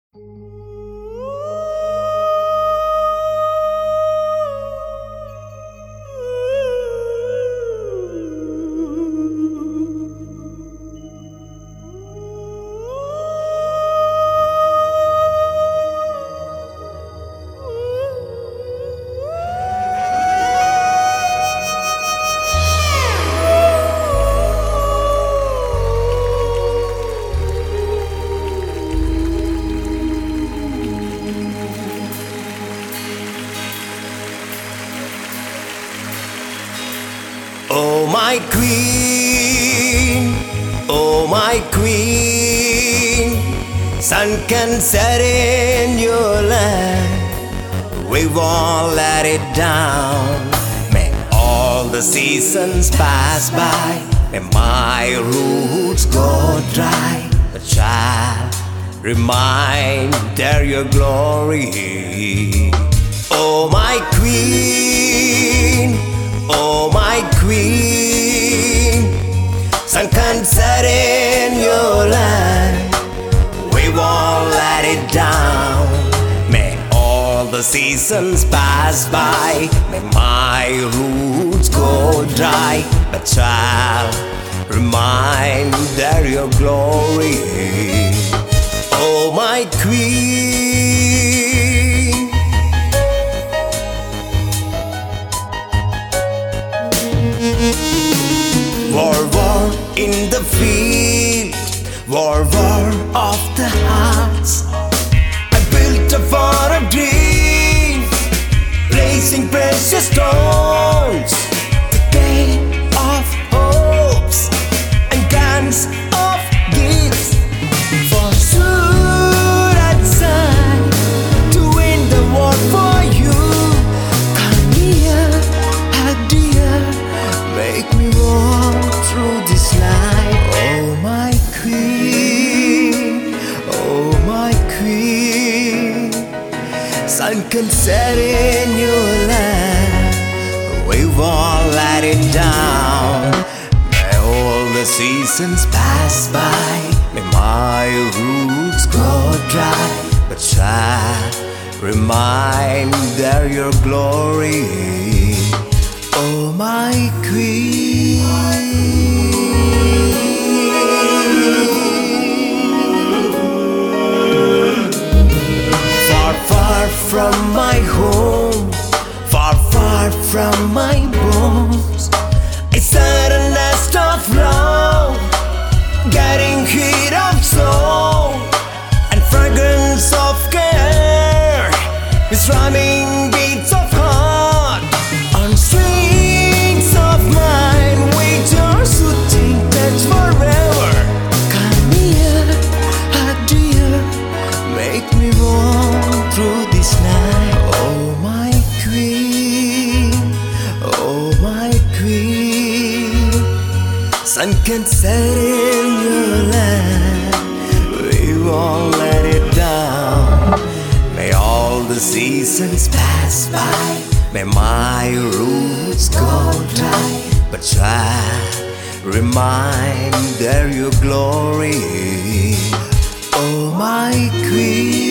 Oh my queen, oh my queen, sun can set in your land, we won't let it down. May all the seasons pass by, may my roots go dry, but child, remind there your glory. Oh my queen, oh my queen, sun can set in your land, we won't let it down. May all the seasons pass by, may my roots go dry, but child, remind there your glory. Oh my queen, war, war in the field, war, war of the hearts. I built a fort of dreams, placing precious stones, the gate of hopes and guns of gifts, for should I decide to win the war for you. Come near, dear, make me walk through this night. Oh my queen, oh my queen, sun can set in your land, we won't let it down. May all the seasons pass by, may my roots go dry, but child, remind there your glory. Oh my queen, far, far from my home, far, far from my bones, I set a nest of love, getting heat of soul and fragrance of care, with rhyming beats of heart on strings of mine, with your soothing touch forever. Come near, dear, make me walk through this night. Oh my queen, oh my queen, sun can set in your land, we won't let it down. May all the seasons pass by, may my roots go dry, but child, remind there your glory. Oh my queen.